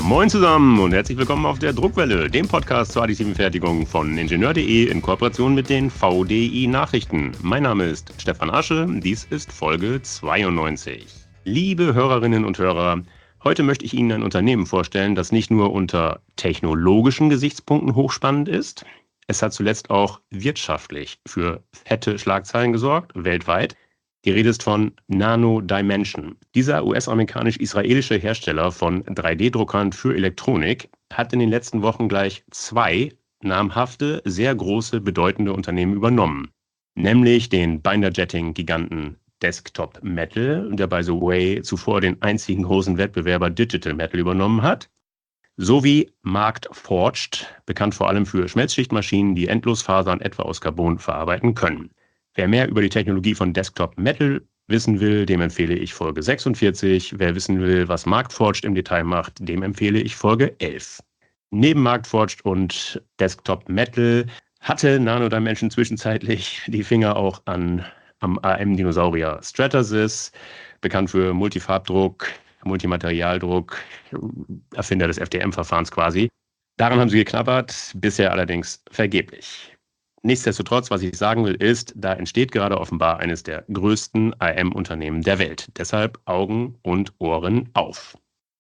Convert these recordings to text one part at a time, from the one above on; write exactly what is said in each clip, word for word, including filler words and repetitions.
Moin zusammen und herzlich willkommen auf der Druckwelle, dem Podcast zur additiven Fertigung von Ingenieur punkt de in Kooperation mit den V D I Nachrichten. Mein Name ist Stefan Asche, dies ist Folge zweiundneunzig. Liebe Hörerinnen und Hörer, heute möchte ich Ihnen ein Unternehmen vorstellen, das nicht nur unter technologischen Gesichtspunkten hochspannend ist, es hat zuletzt auch wirtschaftlich für fette Schlagzeilen gesorgt, weltweit. Die Rede ist von Nano Dimension. Dieser U S-amerikanisch-israelische Hersteller von drei D-Druckern für Elektronik hat in den letzten Wochen gleich zwei namhafte, sehr große, bedeutende Unternehmen übernommen. Nämlich den Binder-Jetting-Giganten Desktop Metal, der by the way zuvor den einzigen großen Wettbewerber Digital Metal übernommen hat, sowie Marktforged, bekannt vor allem für Schmelzschichtmaschinen, die Endlosfasern etwa aus Carbon verarbeiten können. Wer mehr über die Technologie von Desktop Metal wissen will, dem empfehle ich Folge sechsundvierzig. Wer wissen will, was Marktforged im Detail macht, dem empfehle ich Folge elf. Neben Marktforged und Desktop Metal hatte Nano Dimension zwischenzeitlich die Finger auch an, am A M-Dinosaurier Stratasys, bekannt für Multifarbdruck, Multimaterialdruck, Erfinder des F D M-Verfahrens quasi. Daran haben sie geknabbert, bisher allerdings vergeblich. Nichtsdestotrotz, was ich sagen will, ist, da entsteht gerade offenbar eines der größten A M-Unternehmen der Welt. Deshalb Augen und Ohren auf.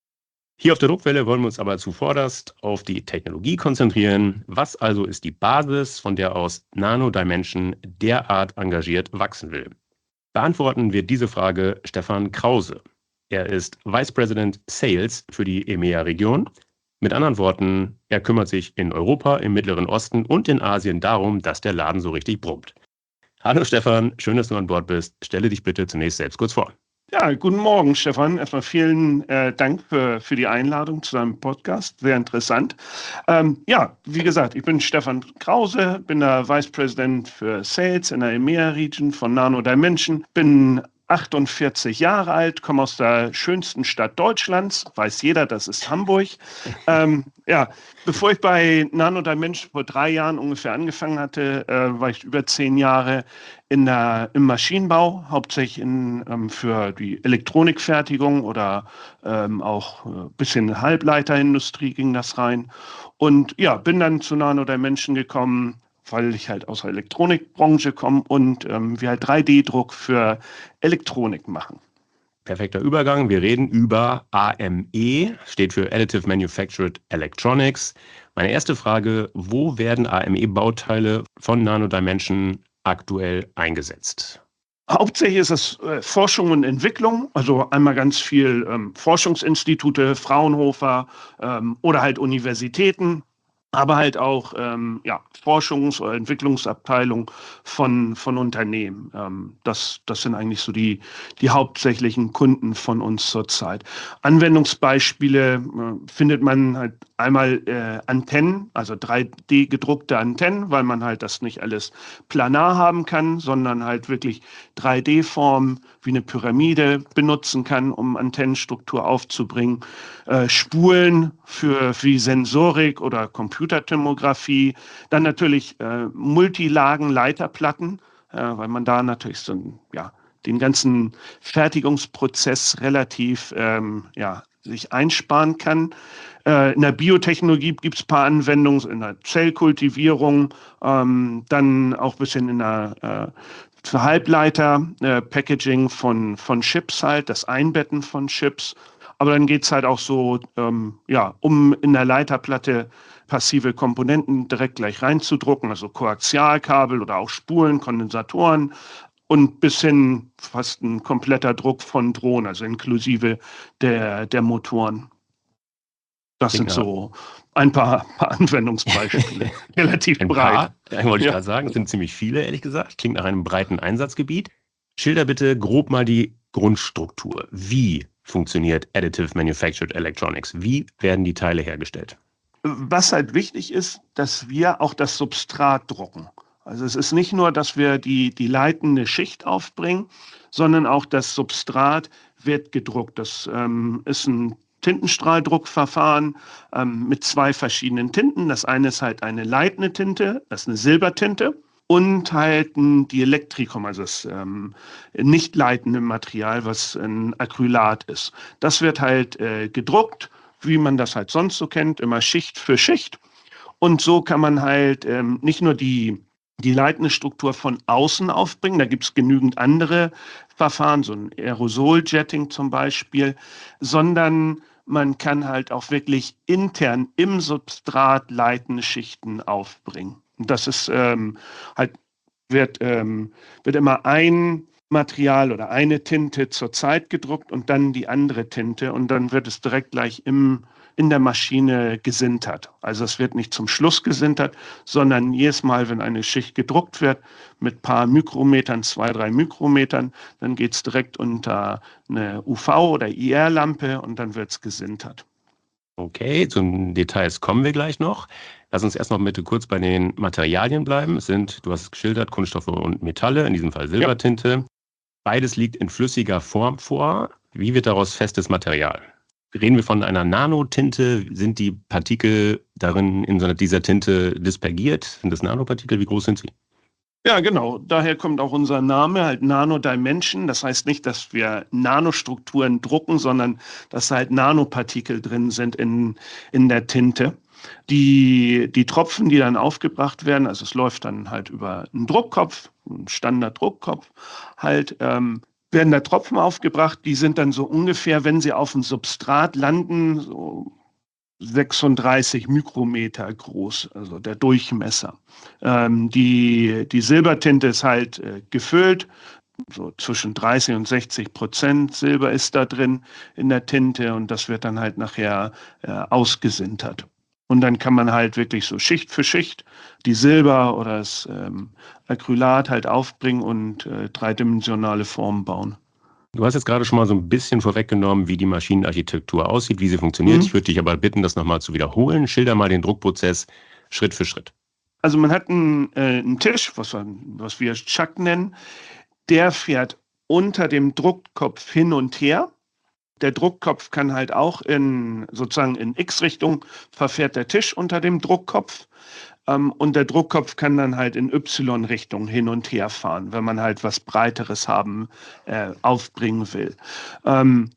Hier auf der Druckwelle wollen wir uns aber zuvorderst auf die Technologie konzentrieren. Was also ist die Basis, von der aus Nano Dimension derart engagiert wachsen will? Beantworten wird diese Frage Stefan Krause. Er ist Vice President Sales für die E M E A-Region. Mit anderen Worten, er kümmert sich in Europa, im Mittleren Osten und in Asien darum, dass der Laden so richtig brummt. Hallo Stefan, schön, dass du an Bord bist. Stelle dich bitte zunächst selbst kurz vor. Ja, guten Morgen Stefan. Erstmal vielen äh, Dank für, für die Einladung zu deinem Podcast. Sehr interessant. Ähm, ja, wie gesagt, ich bin Stefan Krause, bin der Vice President für Sales in der E M E A-Region von Nano Dimension, bin achtundvierzig Jahre alt, komme aus der schönsten Stadt Deutschlands, weiß jeder, das ist Hamburg. ähm, ja, bevor ich bei Nano Dimension vor drei Jahren ungefähr angefangen hatte, äh, war ich über zehn Jahre in der, im Maschinenbau, hauptsächlich in, ähm, für die Elektronikfertigung oder ähm, auch ein äh, bisschen Halbleiterindustrie ging das rein. Und ja, bin dann zu Nano Dimension gekommen, weil ich halt aus der Elektronikbranche komme und ähm, wir halt drei D-Druck für Elektronik machen. Perfekter Übergang. Wir reden über A M E, steht für Additive Manufactured Electronics. Meine erste Frage, wo werden A M E-Bauteile von Nano Dimension aktuell eingesetzt? Hauptsächlich ist es äh, Forschung und Entwicklung, also einmal ganz viel ähm, Forschungsinstitute, Fraunhofer ähm, oder halt Universitäten, aber halt auch ähm, ja, Forschungs- oder Entwicklungsabteilung von, von Unternehmen. Ähm, das, das sind eigentlich so die, die hauptsächlichen Kunden von uns zurzeit. Anwendungsbeispiele äh, findet man halt einmal äh, Antennen, also drei D gedruckte Antennen, weil man halt das nicht alles planar haben kann, sondern halt wirklich drei D-Formen wie eine Pyramide benutzen kann, um Antennenstruktur aufzubringen. Äh, Spulen für wie Sensorik oder Computertomographie. Dann natürlich äh, Multilagen-Leiterplatten, äh, weil man da natürlich so ein, ja, den ganzen Fertigungsprozess relativ ähm, ja, sich einsparen kann. Äh, in der Biotechnologie gibt es ein paar Anwendungen, in der Zellkultivierung, ähm, dann auch ein bisschen in der äh, für Halbleiter, äh, Packaging von, von Chips halt, das Einbetten von Chips. Aber dann geht es halt auch so, ähm, ja, um in der Leiterplatte passive Komponenten direkt gleich reinzudrucken, also Koaxialkabel oder auch Spulen, Kondensatoren und bis hin fast ein kompletter Druck von Drohnen, also inklusive der, der Motoren. Das sind so ein paar, paar Anwendungsbeispiele, relativ ein breit. Paar, ja, wollte ich Ja. gerade sagen, es sind ziemlich viele, ehrlich gesagt. Klingt nach einem breiten Einsatzgebiet. Schilder bitte grob mal die Grundstruktur. Wie funktioniert Additive Manufactured Electronics? Wie werden die Teile hergestellt? Was halt wichtig ist, dass wir auch das Substrat drucken. Also es ist nicht nur, dass wir die, die leitende Schicht aufbringen, sondern auch das Substrat wird gedruckt. Das ähm, ist ein Tintenstrahldruckverfahren ähm, mit zwei verschiedenen Tinten. Das eine ist halt eine leitende Tinte, das ist eine Silbertinte. Und halt ein Dielektrikum, also das ähm, nicht leitende Material, was ein Acrylat ist. Das wird halt äh, gedruckt wie man das halt sonst so kennt, immer Schicht für Schicht. Und so kann man halt ähm, nicht nur die, die leitende Struktur von außen aufbringen, da gibt es genügend andere Verfahren, so ein Aerosoljetting zum Beispiel, sondern man kann halt auch wirklich intern im Substrat leitende Schichten aufbringen. Und das ist ähm, halt, wird, ähm, wird immer ein Material oder eine Tinte zur Zeit gedruckt und dann die andere Tinte und dann wird es direkt gleich im, in der Maschine gesintert. Also es wird nicht zum Schluss gesintert, sondern jedes Mal, wenn eine Schicht gedruckt wird, mit ein paar Mikrometern, zwei, drei Mikrometern, dann geht es direkt unter eine U V- oder I R-Lampe und dann wird es gesintert. Okay, zu den Details kommen wir gleich noch. Lass uns erst noch bitte kurz bei den Materialien bleiben. Es sind, du hast es geschildert, Kunststoffe und Metalle, in diesem Fall Silbertinte. Ja. Beides liegt in flüssiger Form vor. Wie wird daraus festes Material? Reden wir von einer Nanotinte? Sind die Partikel darin in so dieser Tinte dispergiert? Sind das Nanopartikel? Wie groß sind sie? Ja, genau. Daher kommt auch unser Name, halt Nanodimension. Das heißt nicht, dass wir Nanostrukturen drucken, sondern dass halt Nanopartikel drin sind in, in der Tinte. Die, die Tropfen, die dann aufgebracht werden, also es läuft dann halt über einen Druckkopf, einen Standard-Druckkopf, halt, ähm, werden da Tropfen aufgebracht, die sind dann so ungefähr, wenn sie auf dem Substrat landen, so sechsunddreißig Mikrometer groß, also der Durchmesser. Ähm, die, die Silbertinte ist halt äh, gefüllt, so zwischen dreißig und sechzig Prozent Silber ist da drin in der Tinte und das wird dann halt nachher äh, ausgesintert. Und dann kann man halt wirklich so Schicht für Schicht die Silber oder das ähm, Acrylat halt aufbringen und äh, dreidimensionale Formen bauen. Du hast jetzt gerade schon mal so ein bisschen vorweggenommen, wie die Maschinenarchitektur aussieht, wie sie funktioniert. Mhm. Ich würde dich aber bitten, das nochmal zu wiederholen. Schilder mal den Druckprozess Schritt für Schritt. Also man hat einen, äh, einen Tisch, was, was wir Chuck nennen, der fährt unter dem Druckkopf hin und her. Der Druckkopf kann halt auch in sozusagen in X-Richtung verfährt der Tisch unter dem Druckkopf. Ähm, und der Druckkopf kann dann halt in Y-Richtung hin und her fahren, wenn man halt was Breiteres haben, äh, aufbringen will. Ähm,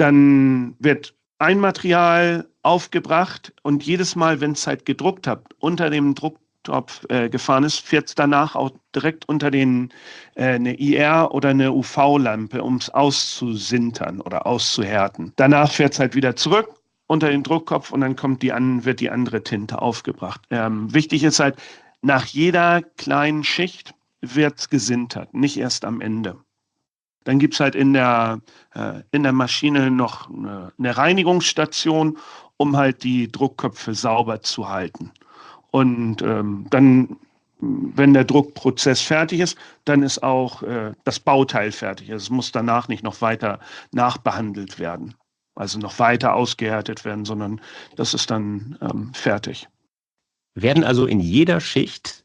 dann wird ein Material aufgebracht und jedes Mal, wenn es halt gedruckt habt, unter dem Drucktopf äh, gefahren ist, fährt es danach auch direkt unter den, äh, eine I R oder eine U V-Lampe, um es auszusintern oder auszuhärten. Danach fährt es halt wieder zurück unter den Druckkopf und dann kommt die an, wird die andere Tinte aufgebracht. Ähm, wichtig ist halt, nach jeder kleinen Schicht wird es gesintert, nicht erst am Ende. Dann gibt es halt in der, äh, in der Maschine noch eine, eine Reinigungsstation, um halt die Druckköpfe sauber zu halten. Und ähm, dann, wenn der Druckprozess fertig ist, dann ist auch äh, das Bauteil fertig. Es muss danach nicht noch weiter nachbehandelt werden. Also noch weiter ausgehärtet werden, sondern das ist dann ähm, fertig. Werden also in jeder Schicht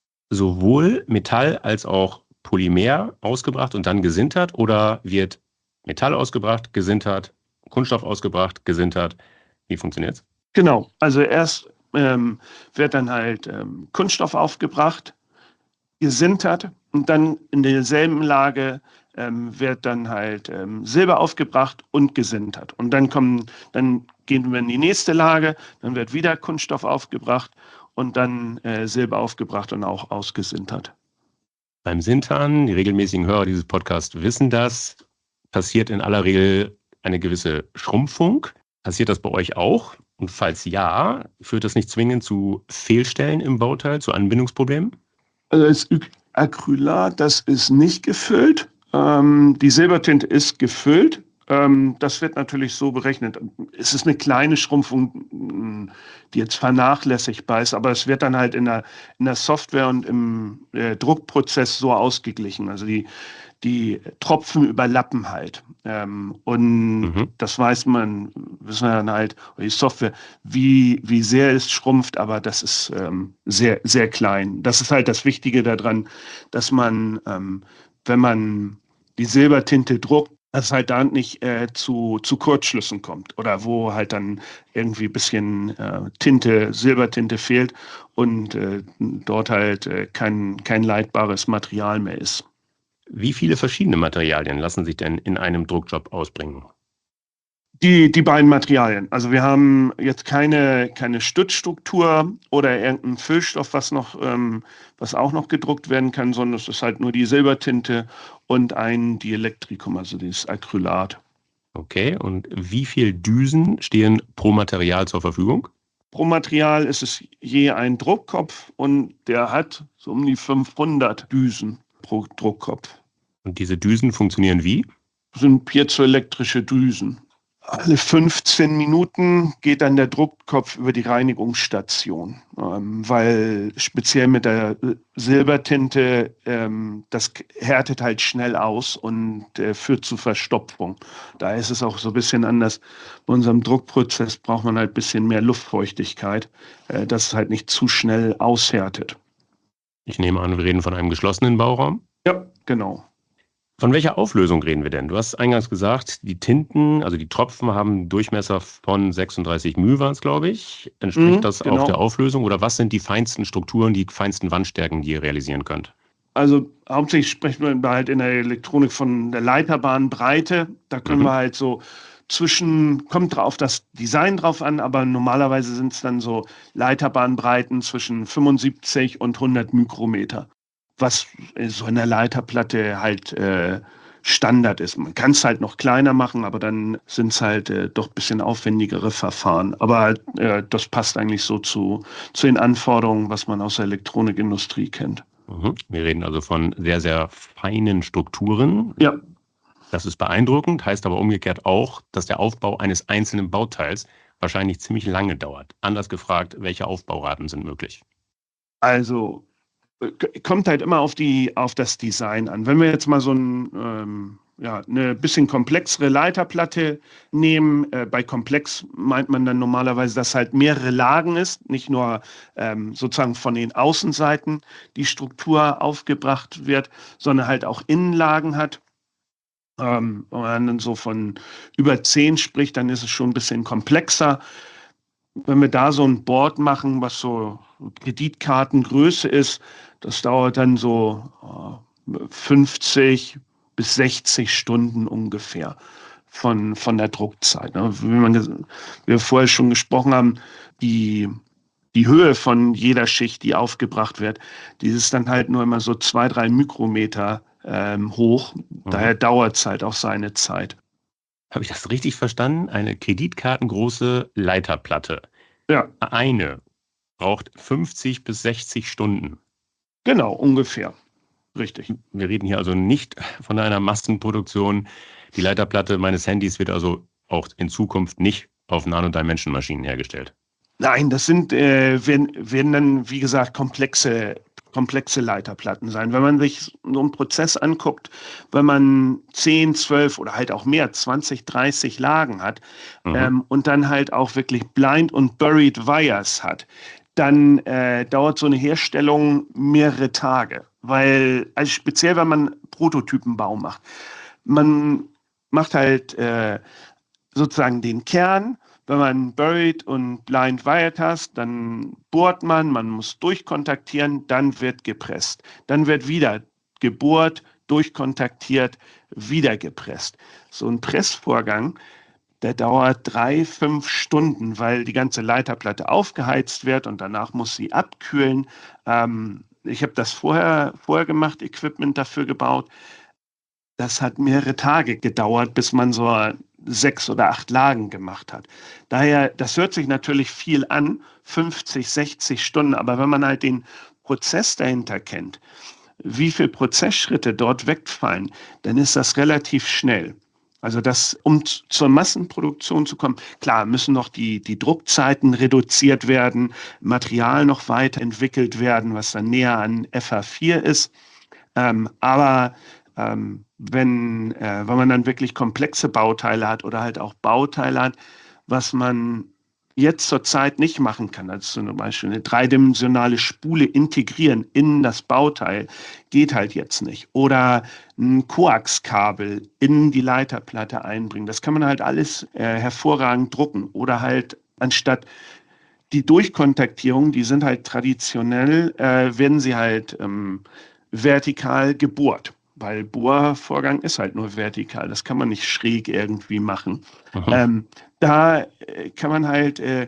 sowohl Metall als auch Polymer ausgebracht und dann gesintert oder wird Metall ausgebracht, gesintert, Kunststoff ausgebracht, gesintert? Wie funktioniert es? Genau, also erst ähm, wird dann halt ähm, Kunststoff aufgebracht, gesintert und dann in derselben Lage ähm, wird dann halt ähm, Silber aufgebracht und gesintert. Und dann kommen, dann gehen wir in die nächste Lage, dann wird wieder Kunststoff aufgebracht und dann äh, Silber aufgebracht und auch ausgesintert. Beim Sintern, die regelmäßigen Hörer dieses Podcasts wissen das, passiert in aller Regel eine gewisse Schrumpfung. Passiert das bei euch auch? Und falls ja, führt das nicht zwingend zu Fehlstellen im Bauteil, zu Anbindungsproblemen? Also das Acrylat, das ist nicht gefüllt. Ähm, die Silbertinte ist gefüllt. Ähm, das wird natürlich so berechnet. Es ist eine kleine Schrumpfung, die jetzt vernachlässigbar ist, aber es wird dann halt in der, in der Software und im äh, Druckprozess so ausgeglichen. Also die, die Tropfen überlappen halt. Ähm, und mhm. das weiß man, wissen wir dann halt, die Software, wie, wie sehr es schrumpft, aber das ist ähm, sehr, sehr klein. Das ist halt das Wichtige daran, dass man, ähm, wenn man die Silbertinte druckt, dass es halt da nicht äh, zu, zu Kurzschlüssen kommt oder wo halt dann irgendwie ein bisschen äh, Tinte, Silbertinte fehlt und äh, dort halt äh, kein, kein leitbares Material mehr ist. Wie viele verschiedene Materialien lassen sich denn in einem Druckjob ausbringen? Die, die beiden Materialien. Also wir haben jetzt keine, keine Stützstruktur oder irgendeinen Füllstoff, was noch, ähm, was auch noch gedruckt werden kann, sondern es ist halt nur die Silbertinte und ein Dielektrikum, also dieses Acrylat. Okay, und wie viel Düsen stehen pro Material zur Verfügung? Pro Material ist es je ein Druckkopf und der hat so um die fünfhundert Düsen pro Druckkopf. Und diese Düsen funktionieren wie? Das sind piezoelektrische Düsen. Alle fünfzehn Minuten geht dann der Druckkopf über die Reinigungsstation, ähm, weil speziell mit der Silbertinte, ähm, das härtet halt schnell aus und äh, führt zu Verstopfung. Da ist es auch so ein bisschen anders. Bei unserem Druckprozess braucht man halt ein bisschen mehr Luftfeuchtigkeit, äh, dass es halt nicht zu schnell aushärtet. Ich nehme an, wir reden von einem geschlossenen Bauraum. Ja, genau. Von welcher Auflösung reden wir denn? Du hast eingangs gesagt, die Tinten, also die Tropfen haben einen Durchmesser von sechsunddreißig μ, war es, glaube ich. Entspricht Mhm, das genau. auch der Auflösung oder was sind die feinsten Strukturen, die feinsten Wandstärken, die ihr realisieren könnt? Also hauptsächlich sprechen wir halt in der Elektronik von der Leiterbahnbreite. Da können Mhm. wir halt so zwischen, kommt auf das Design drauf an, aber normalerweise sind es dann so Leiterbahnbreiten zwischen fünfundsiebzig und hundert Mikrometer, was so in der Leiterplatte halt äh, Standard ist. Man kann es halt noch kleiner machen, aber dann sind es halt äh, doch ein bisschen aufwendigere Verfahren. Aber äh, das passt eigentlich so zu, zu den Anforderungen, was man aus der Elektronikindustrie kennt. Mhm. Wir reden also von sehr, sehr feinen Strukturen. Ja. Das ist beeindruckend, heißt aber umgekehrt auch, dass der Aufbau eines einzelnen Bauteils wahrscheinlich ziemlich lange dauert. Anders gefragt, welche Aufbauraten sind möglich? Also kommt halt immer auf die, auf das Design an. Wenn wir jetzt mal so ein, ähm, ja, eine bisschen komplexere Leiterplatte nehmen, äh, bei komplex meint man dann normalerweise, dass halt mehrere Lagen ist, nicht nur ähm, sozusagen von den Außenseiten die Struktur aufgebracht wird, sondern halt auch Innenlagen hat. Ähm, wenn man dann so von über zehn spricht, dann ist es schon ein bisschen komplexer. Wenn wir da so ein Board machen, was so Kreditkartengröße ist, das dauert dann so äh, fünfzig bis sechzig Stunden ungefähr von, von der Druckzeit. Ne? Wie man, wir vorher schon gesprochen haben, die, die Höhe von jeder Schicht, die aufgebracht wird, die ist dann halt nur immer so zwei, drei Mikrometer ähm, hoch. Mhm. Daher dauert es halt auch seine Zeit. Habe ich das richtig verstanden? Eine kreditkartengroße Leiterplatte. Ja. Eine braucht fünfzig bis sechzig Stunden. Genau, ungefähr. Richtig. Wir reden hier also nicht von einer Massenproduktion. Die Leiterplatte meines Handys wird also auch in Zukunft nicht auf Nano-Dimension-Maschinen hergestellt. Nein, das sind, äh, werden, werden dann, wie gesagt, komplexe, komplexe Leiterplatten sein. Wenn man sich so einen Prozess anguckt, wenn man zehn, zwölf oder halt auch mehr, zwanzig, dreißig Lagen hat, Mhm. ähm, und dann halt auch wirklich Blind und Buried Wires hat, dann äh, dauert so eine Herstellung mehrere Tage. Weil, also speziell, wenn man Prototypenbau macht, man macht halt äh, sozusagen den Kern. Wenn man Buried und Blind Wired hast, dann bohrt man, man muss durchkontaktieren, dann wird gepresst. Dann wird wieder gebohrt, durchkontaktiert, wieder gepresst. So ein Pressvorgang, der dauert drei, fünf Stunden, weil die ganze Leiterplatte aufgeheizt wird und danach muss sie abkühlen. Ähm, ich habe das vorher, vorher gemacht, Equipment dafür gebaut. Das hat mehrere Tage gedauert, bis man so sechs oder acht Lagen gemacht hat. Daher, das hört sich natürlich viel an, fünfzig, sechzig Stunden, aber wenn man halt den Prozess dahinter kennt, wie viele Prozessschritte dort wegfallen, dann ist das relativ schnell. Also das, um zur Massenproduktion zu kommen, klar, müssen noch die, die Druckzeiten reduziert werden, Material noch weiterentwickelt werden, was dann näher an F A vier ist. Ähm, aber ähm, wenn, äh, wenn man dann wirklich komplexe Bauteile hat oder halt auch Bauteile hat, was man jetzt zurzeit nicht machen kann, also zum Beispiel eine dreidimensionale Spule integrieren in das Bauteil, geht halt jetzt nicht. Oder ein Koaxkabel in die Leiterplatte einbringen. Das kann man halt alles äh, hervorragend drucken. Oder halt anstatt die Durchkontaktierung, die sind halt traditionell, äh, werden sie halt ähm, vertikal gebohrt. weil Bohrvorgang ist halt nur vertikal. Das kann man nicht schräg irgendwie machen. Mhm. Ähm, da äh, kann man halt, äh,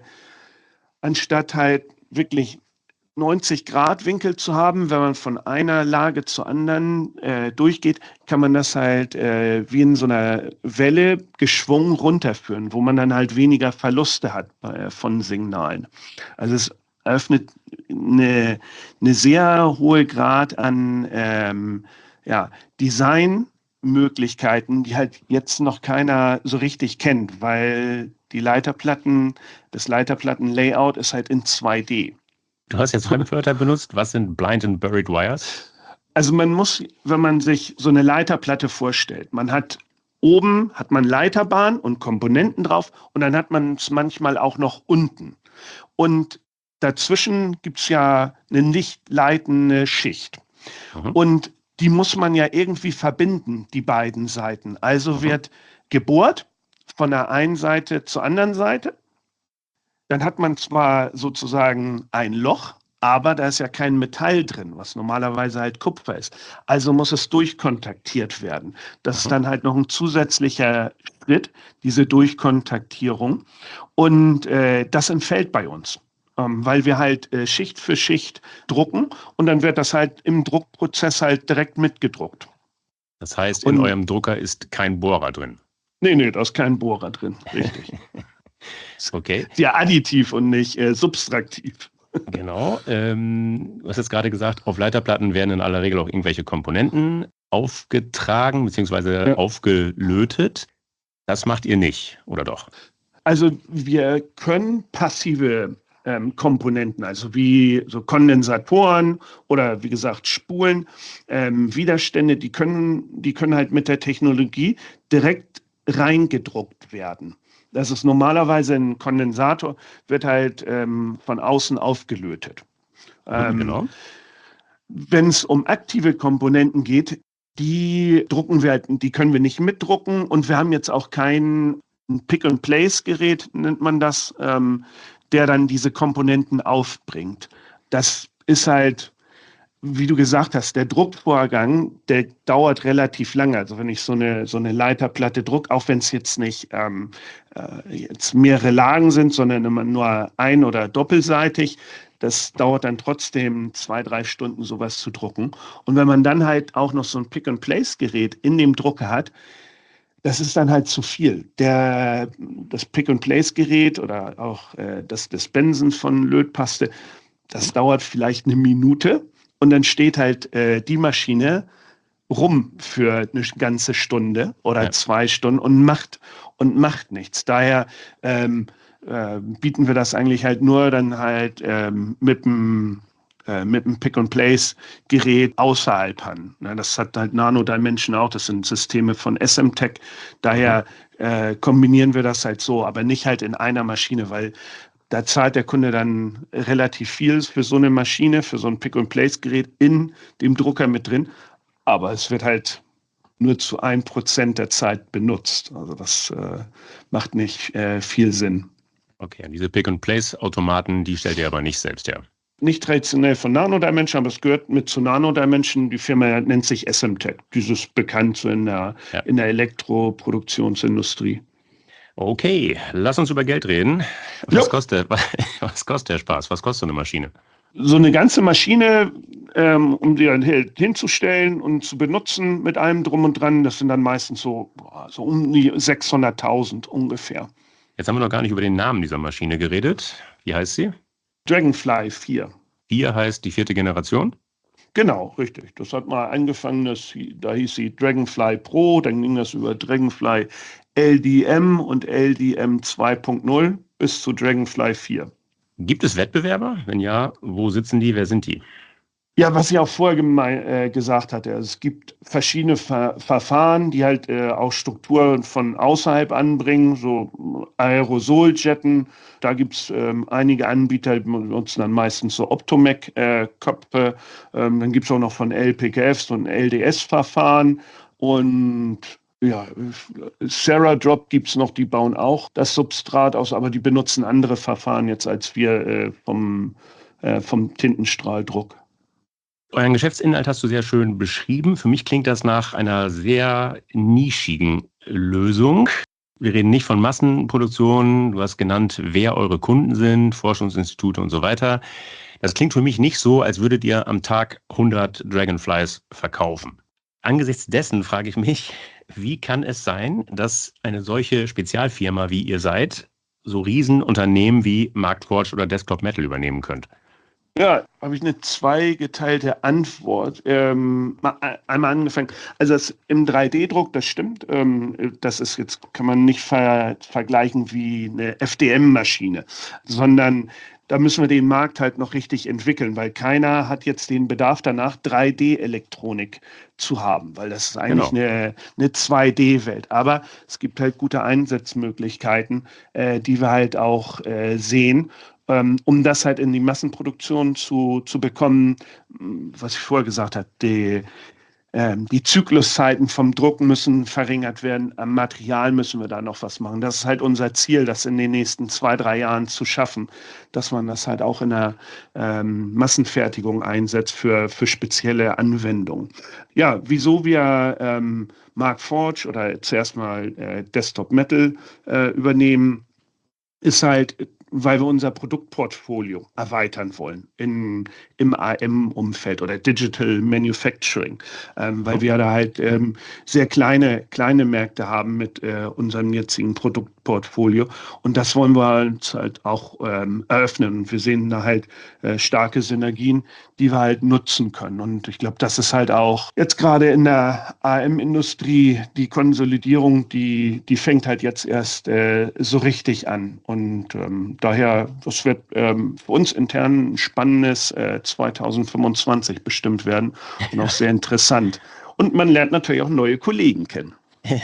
anstatt halt wirklich neunzig Grad Winkel zu haben, wenn man von einer Lage zur anderen äh, durchgeht, kann man das halt äh, wie in so einer Welle geschwungen runterführen, wo man dann halt weniger Verluste hat bei, von Signalen. Also es eröffnet eine, eine sehr hohe Grad an ähm, ja, Designmöglichkeiten, die halt jetzt noch keiner so richtig kennt, weil die Leiterplatten, das Leiterplattenlayout ist halt in zwei D. Du hast jetzt Fremdwörter benutzt. Was sind Blind and Buried Wires? Also man muss, wenn man sich so eine Leiterplatte vorstellt, man hat oben hat man Leiterbahn und Komponenten drauf und dann hat man es manchmal auch noch unten. Und dazwischen gibt es ja eine nicht leitende Schicht. Mhm. Und die muss man ja irgendwie verbinden, die beiden Seiten. Also Mhm. wird gebohrt von der einen Seite zur anderen Seite. Dann hat man zwar sozusagen ein Loch, aber da ist ja kein Metall drin, was normalerweise halt Kupfer ist. Also muss es durchkontaktiert werden. Das ist Mhm. dann halt noch ein zusätzlicher Schritt, diese Durchkontaktierung. Und äh, das entfällt bei uns, ähm, weil wir halt äh, Schicht für Schicht drucken und dann wird das halt im Druckprozess halt direkt mitgedruckt. Das heißt, in Und eurem Drucker ist kein Bohrer drin. nee, nee, da ist kein Bohrer drin, richtig. Okay, Ja, additiv und nicht äh, subtraktiv. genau. Ähm, du hast jetzt gerade gesagt, auf Leiterplatten werden in aller Regel auch irgendwelche Komponenten aufgetragen bzw. Ja. aufgelötet. Das macht ihr nicht, oder doch? Also wir können passive ähm, Komponenten, also wie so Kondensatoren oder wie gesagt Spulen, ähm, Widerstände, die können, die können halt mit der Technologie direkt reingedruckt werden. Das ist normalerweise ein Kondensator, wird halt ähm, von außen aufgelötet. Ähm, Genau. Wenn es um aktive Komponenten geht, die drucken wir halt, die können wir nicht mitdrucken und wir haben jetzt auch kein Pick-and-Place-Gerät, nennt man das, ähm, der dann diese Komponenten aufbringt. Das ist halt, wie du gesagt hast, der Druckvorgang, der dauert relativ lange. Also wenn ich so eine, so eine Leiterplatte druck, auch wenn es jetzt nicht ähm, äh, jetzt mehrere Lagen sind, sondern immer nur ein- oder doppelseitig, das dauert dann trotzdem zwei, drei Stunden, sowas zu drucken. Und wenn man dann halt auch noch so ein Pick-and-Place-Gerät in dem Drucker hat, das ist dann halt zu viel. Der, das Pick-and-Place-Gerät oder auch äh, das Dispensen von Lötpaste, das dauert vielleicht eine Minute und dann steht halt äh, die Maschine rum für eine ganze Stunde oder Ja. zwei Stunden und macht und macht nichts. Daher ähm, äh, bieten wir das eigentlich halt nur dann halt ähm, mit dem äh, mit dem Pick-and-Place-Gerät außerhalb an. Ne, das hat halt Nano Dimension auch, das sind Systeme von S M Tech. Daher äh, kombinieren wir das halt so, aber nicht halt in einer Maschine, weil da zahlt der Kunde dann relativ viel für so eine Maschine, für so ein Pick-and-Place-Gerät in dem Drucker mit drin. Aber es wird halt nur zu ein Prozent der Zeit benutzt. Also das äh, macht nicht äh, viel Sinn. Okay, und diese Pick-and-Place-Automaten, die stellt ihr aber nicht selbst her. Nicht traditionell von Nano Dimension, aber es gehört mit zu Nano Dimension. Die Firma nennt sich S M Tech. Dieses bekannt so in der, Ja. in der Elektroproduktionsindustrie. Okay, lass uns über Geld reden. Ja. Was kostet, was kostet der Spaß? Was kostet so eine Maschine? So eine ganze Maschine, ähm, um die dann hinzustellen und zu benutzen mit allem drum und dran, das sind dann meistens so, boah, so um die sechshunderttausend ungefähr. Jetzt haben wir noch gar nicht über den Namen dieser Maschine geredet. Wie heißt sie? Dragonfly vier. vier heißt die vierte Generation. Genau, richtig. Das hat mal angefangen, das, da hieß sie Dragonfly Pro, dann ging das über Dragonfly L D M und L D M zwei Punkt null bis zu Dragonfly vier. Gibt es Wettbewerber? Wenn ja, wo sitzen die? Wer sind die? Ja, was ich auch vorher gemein, äh, gesagt hatte, es gibt verschiedene Ver Verfahren, die halt äh, auch Strukturen von außerhalb anbringen, so Aerosoljetten. Da gibt es ähm, einige Anbieter, die benutzen dann meistens so Optomec-Köpfe. Ähm, dann gibt es auch noch von L P K F so ein L D S-Verfahren. Und ja, Sarah Drop gibt es noch, die bauen auch das Substrat aus, aber die benutzen andere Verfahren jetzt als wir äh, vom, äh, vom Tintenstrahldruck. Euren Geschäftsinhalt hast du sehr schön beschrieben. Für mich klingt das nach einer sehr nischigen Lösung. Wir reden nicht von Massenproduktion. Du hast genannt, wer eure Kunden sind, Forschungsinstitute und so weiter. Das klingt für mich nicht so, als würdet ihr am Tag hundert Dragonflies verkaufen. Angesichts dessen frage ich mich, wie kann es sein, dass eine solche Spezialfirma, wie ihr seid, so Riesenunternehmen wie Marktforge oder Desktop Metal übernehmen könnt? Ja, habe ich eine zweigeteilte Antwort. Ähm, mal einmal angefangen. Also das im drei D-Druck, das stimmt. Ähm, das ist jetzt, kann man nicht ver vergleichen wie eine F D M-Maschine, sondern da müssen wir den Markt halt noch richtig entwickeln, weil keiner hat jetzt den Bedarf danach, drei D-Elektronik zu haben, weil das ist eigentlich Genau. eine, eine zwei D-Welt. Aber es gibt halt gute Einsatzmöglichkeiten, äh, die wir halt auch äh, sehen. Ähm, um das halt in die Massenproduktion zu, zu bekommen, was ich vorher gesagt habe, die, ähm, die Zykluszeiten vom Drucken müssen verringert werden, am Material müssen wir da noch was machen. Das ist halt unser Ziel, das in den nächsten zwei, drei Jahren zu schaffen, dass man das halt auch in der ähm, Massenfertigung einsetzt für, für spezielle Anwendungen. Ja, wieso wir ähm, Markforged oder zuerst mal äh, Desktop Metal äh, übernehmen, ist halt, weil wir unser Produktportfolio erweitern wollen in, im A M-Umfeld oder Digital Manufacturing, ähm, weil wir da halt ähm, sehr kleine, kleine Märkte haben mit äh, unserem jetzigen Produktportfolio. Und das wollen wir uns halt auch ähm, eröffnen. Und wir sehen da halt äh, starke Synergien, die wir halt nutzen können. Und ich glaube, das ist halt auch jetzt gerade in der A M-Industrie die Konsolidierung, die, die fängt halt jetzt erst äh, so richtig an. Und ähm, daher, das wird ähm, für uns intern ein spannendes äh, zweitausendfünfundzwanzig bestimmt werden und auch sehr interessant. Und man lernt natürlich auch neue Kollegen kennen.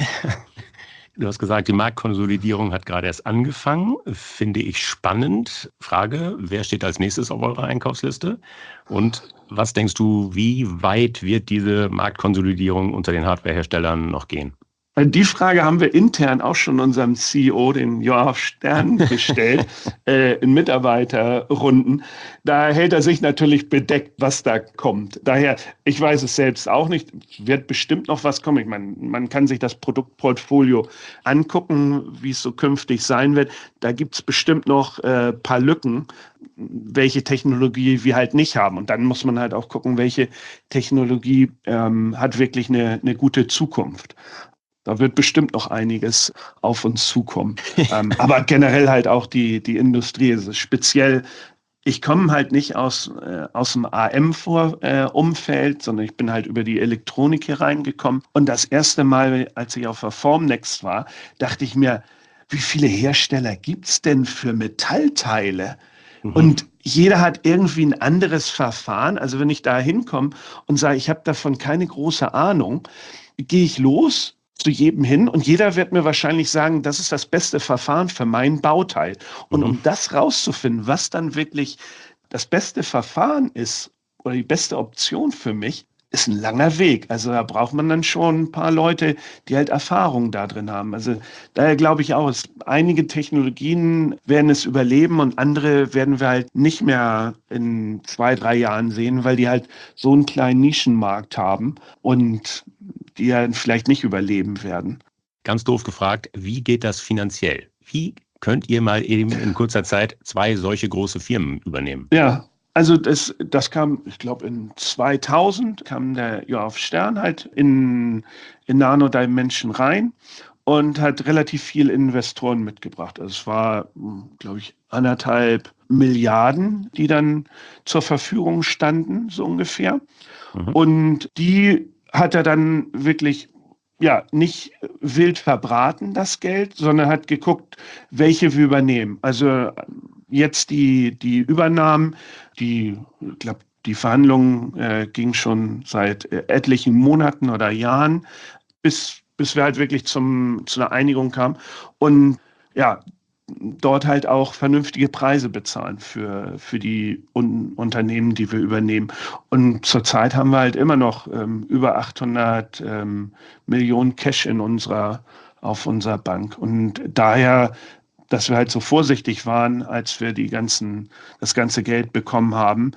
Du hast gesagt, die Marktkonsolidierung hat gerade erst angefangen. Finde ich spannend. Frage, wer steht als nächstes auf eurer Einkaufsliste? Und was denkst du, wie weit wird diese Marktkonsolidierung unter den Hardwareherstellern noch gehen? Die Frage haben wir intern auch schon unserem C E O, den Joachim Stern, gestellt, äh, in Mitarbeiterrunden. Da hält er sich natürlich bedeckt, was da kommt. Daher, ich weiß es selbst auch nicht, wird bestimmt noch was kommen. Ich meine, man kann sich das Produktportfolio angucken, wie es so künftig sein wird. Da gibt es bestimmt noch ein äh, paar Lücken, welche Technologie wir halt nicht haben. Und dann muss man halt auch gucken, welche Technologie ähm, hat wirklich eine, eine gute Zukunft. Da wird bestimmt noch einiges auf uns zukommen. ähm, aber generell halt auch die, die Industrie. Also speziell, ich komme halt nicht aus, äh, aus dem A M-Umfeld, äh, sondern ich bin halt über die Elektronik hier reingekommen. Und das erste Mal, als ich auf der Formnext war, dachte ich mir, wie viele Hersteller gibt es denn für Metallteile? Mhm. Und jeder hat irgendwie ein anderes Verfahren. Also wenn ich da hinkomme und sage, ich habe davon keine große Ahnung, gehe ich los zu jedem hin und jeder wird mir wahrscheinlich sagen, das ist das beste Verfahren für mein Bauteil. Und um das rauszufinden, was dann wirklich das beste Verfahren ist oder die beste Option für mich, ist ein langer Weg. Also da braucht man dann schon ein paar Leute, die halt Erfahrung da drin haben. Also daher glaube ich auch, es, einige Technologien werden es überleben und andere werden wir halt nicht mehr in zwei, drei Jahren sehen, weil die halt so einen kleinen Nischenmarkt haben und die ja vielleicht nicht überleben werden. Ganz doof gefragt, wie geht das finanziell? Wie könnt ihr mal eben in kurzer Zeit zwei solche große Firmen übernehmen? Ja, also das, das kam, ich glaube, in zweitausend kam der Joachim Stern halt in, in Nano Dimension rein und hat relativ viel Investoren mitgebracht. Also es war, glaube ich, anderthalb Milliarden, die dann zur Verfügung standen, so ungefähr. Mhm. Und die hat er dann wirklich ja nicht wild verbraten, das Geld, sondern hat geguckt, welche wir übernehmen. Also jetzt die, die Übernahmen, die, ich glaube, die Verhandlungen äh, gingen schon seit äh, etlichen Monaten oder Jahren, bis, bis wir halt wirklich zum, zu einer Einigung kamen. Und ja, dort halt auch vernünftige Preise bezahlen für, für die Un Unternehmen, die wir übernehmen. Und zurzeit haben wir halt immer noch ähm, über achthundert ähm, Millionen Cash in unserer, auf unserer Bank. Und daher, dass wir halt so vorsichtig waren, als wir die ganzen, das ganze Geld bekommen haben,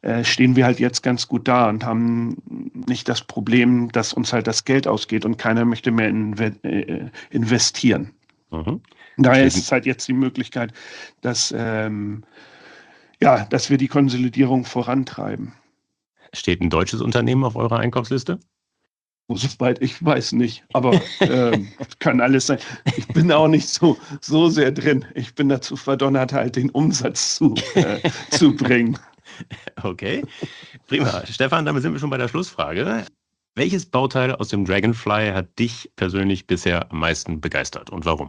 äh, stehen wir halt jetzt ganz gut da und haben nicht das Problem, dass uns halt das Geld ausgeht und keiner möchte mehr inve- äh, investieren. Mhm. Daher ist Steht, es halt jetzt die Möglichkeit, dass, ähm, ja, dass wir die Konsolidierung vorantreiben. steht ein deutsches Unternehmen auf eurer Einkaufsliste? Soweit ich weiß nicht, aber ähm, kann alles sein. Ich bin auch nicht so, so sehr drin. Ich bin dazu verdonnert, halt den Umsatz zu, äh, zu bringen. Okay, prima. Stefan, damit sind wir schon bei der Schlussfrage. Welches Bauteil aus dem Dragonfly hat dich persönlich bisher am meisten begeistert und warum?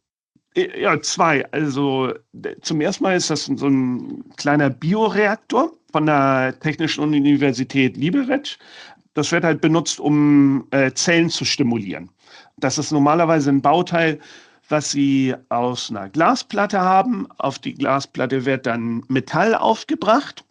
Ja, zwei. Also d- zum ersten Mal ist das so ein kleiner Bioreaktor von der Technischen Universität Liberec. Das wird halt benutzt, um äh, Zellen zu stimulieren. Das ist normalerweise ein Bauteil, was sie aus einer Glasplatte haben. Auf die Glasplatte wird dann Metall aufgebracht,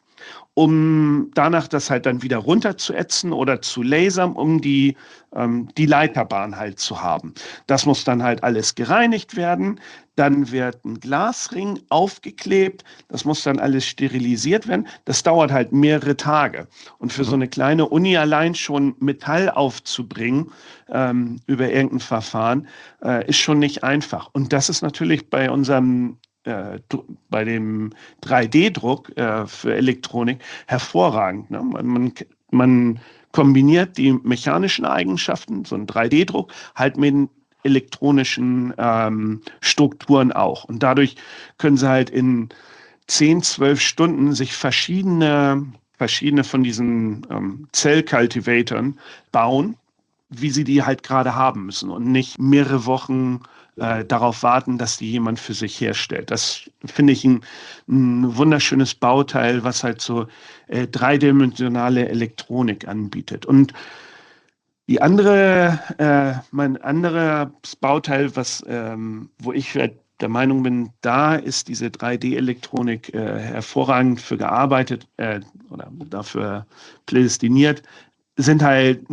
um danach das halt dann wieder runter zu ätzen oder zu lasern, um die, ähm, die Leiterbahn halt zu haben. Das muss dann halt alles gereinigt werden. Dann wird ein Glasring aufgeklebt. Das muss dann alles sterilisiert werden. Das dauert halt mehrere Tage. Und für so eine kleine Uni allein schon Metall aufzubringen ähm, über irgendein Verfahren, äh, ist schon nicht einfach. Und das ist natürlich bei unserem äh, Dr- bei dem drei D-Druck äh, für Elektronik hervorragend. Ne? Man, man, man kombiniert die mechanischen Eigenschaften, so ein drei D-Druck, halt mit den elektronischen ähm, Strukturen auch. Und dadurch können sie halt in zehn, zwölf Stunden sich verschiedene, verschiedene von diesen ähm, Zell-Cultivatoren bauen, wie sie die halt gerade haben müssen und nicht mehrere Wochen äh, darauf warten, dass die jemand für sich herstellt. Das finde ich ein, ein wunderschönes Bauteil, was halt so äh, dreidimensionale Elektronik anbietet. Und die andere, äh, mein anderes Bauteil, was, ähm, wo ich halt der Meinung bin, da ist diese drei D-Elektronik äh, hervorragend für gearbeitet äh, oder dafür prädestiniert, sind halt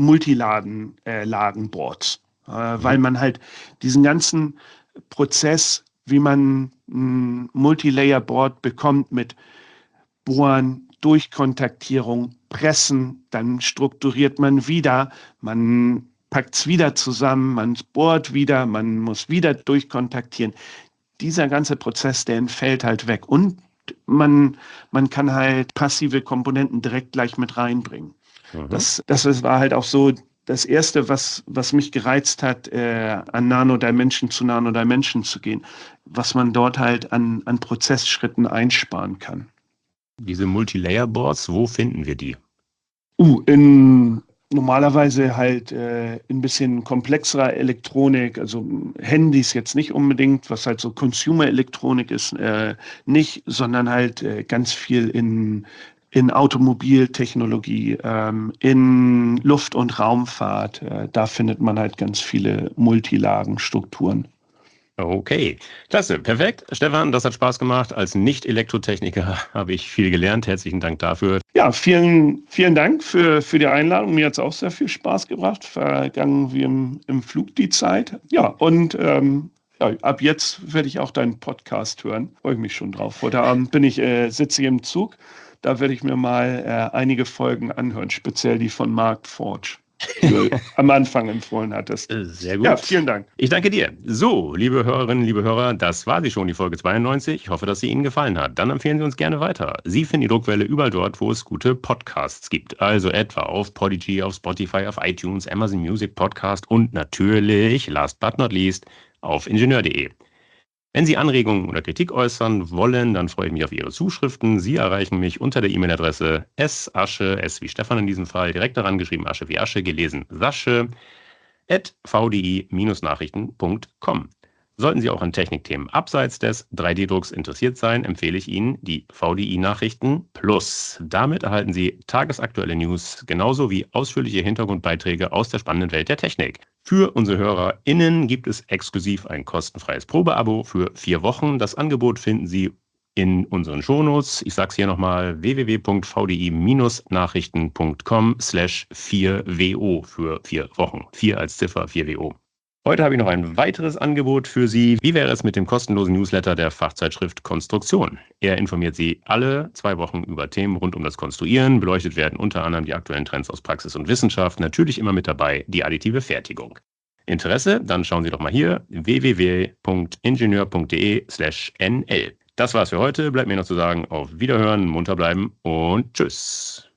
Multiladen-Ladenboards, äh, weil Mhm. man halt diesen ganzen Prozess, wie man ein Multilayer-Board bekommt mit Bohren, Durchkontaktierung, Pressen, dann strukturiert man wieder, man packt es wieder zusammen, man bohrt wieder, man muss wieder durchkontaktieren. Dieser ganze Prozess, der entfällt halt weg und man, man kann halt passive Komponenten direkt gleich mit reinbringen. Mhm. Das, das ist- war halt auch so das Erste, was, was mich gereizt hat, äh, an Nanodimension zu Nanodimension zu gehen, was man dort halt an, an Prozessschritten einsparen kann. Diese Multilayer-Boards, wo finden wir die? Uh, in normalerweise halt äh, ein bisschen komplexerer Elektronik, also Handys jetzt nicht unbedingt, was halt so Consumer-Elektronik ist, äh, nicht, sondern halt äh, ganz viel in, in Automobiltechnologie, ähm, in Luft- und Raumfahrt. Äh, da findet man halt ganz viele Multilagenstrukturen. Okay, klasse, perfekt. Stefan, das hat Spaß gemacht. Als Nicht-Elektrotechniker habe ich viel gelernt. Herzlichen Dank dafür. Ja, vielen, vielen Dank für, für die Einladung. Mir hat es auch sehr viel Spaß gebracht. Vergangen wie im, im Flug die Zeit. Ja, und ähm, ja, ab jetzt werde ich auch deinen Podcast hören. Freue ich mich schon drauf. Heute Abend bin ich, äh, sitze ich im Zug. Da werde ich mir mal äh, einige Folgen anhören, speziell die von Mark Forge, die du am Anfang empfohlen hattest. Äh, Sehr Ja, gut. vielen Dank. Ich danke dir. So, liebe Hörerinnen, liebe Hörer, das war sie schon, die Folge zweiundneunzig. Ich hoffe, dass sie Ihnen gefallen hat. Dann empfehlen Sie uns gerne weiter. Sie finden die Druckwelle überall dort, wo es gute Podcasts gibt. Also etwa auf Podigy, auf Spotify, auf iTunes, Amazon Music Podcast und natürlich, last but not least, auf ingenieur punkt de. Wenn Sie Anregungen oder Kritik äußern wollen, dann freue ich mich auf Ihre Zuschriften. Sie erreichen mich unter der E-Mail-Adresse sasche, s wie Stefan in diesem Fall, direkt daran geschrieben, Asche wie Asche, gelesen Sasche, at v d i Nachrichten punkt com. Sollten Sie auch an Technikthemen abseits des drei D-Drucks interessiert sein, empfehle ich Ihnen die V D I-Nachrichten Plus. Damit erhalten Sie tagesaktuelle News genauso wie ausführliche Hintergrundbeiträge aus der spannenden Welt der Technik. Für unsere HörerInnen gibt es exklusiv ein kostenfreies Probeabo für vier Wochen. Das Angebot finden Sie in unseren Shownotes. Ich sage es hier nochmal, w w w punkt v d i Nachrichten punkt com slash vier w o für vier Wochen. vier als Ziffer, vier w o. Heute habe ich noch ein weiteres Angebot für Sie. Wie wäre es mit dem kostenlosen Newsletter der Fachzeitschrift Konstruktion? Er informiert Sie alle zwei Wochen über Themen rund um das Konstruieren. Beleuchtet werden unter anderem die aktuellen Trends aus Praxis und Wissenschaft. Natürlich immer mit dabei die additive Fertigung. Interesse? Dann schauen Sie doch mal hier w w w punkt ingenieur punkt de slash n l. Das war's für heute. Bleibt mir noch zu sagen, auf Wiederhören, munter bleiben und tschüss.